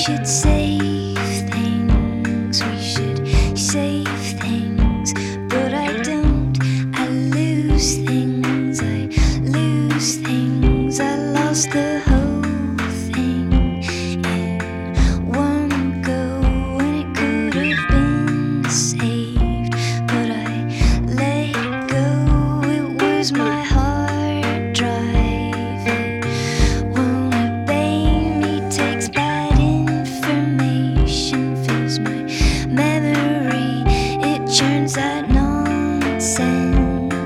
should save things, we should save things, but I don't. I lose things, I lose things. I lost the whole thing in one go, and it could have been saved, but I let go. It was my